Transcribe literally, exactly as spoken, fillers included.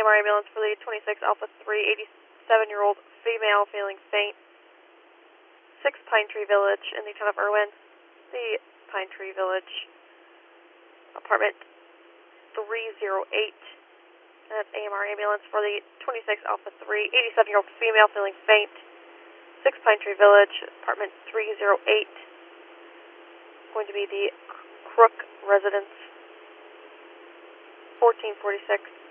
M R ambulance for the twenty-six Alpha three, eighty-seven-year-old female feeling faint. six Pine Tree Village in the town of Irwin. The Pine Tree Village, apartment three oh eight. That's A M R ambulance for the twenty-six Alpha three, eighty-seven-year-old female feeling faint. six Pine Tree Village, apartment three oh eight. Going to be the Crook residence. fourteen forty-six.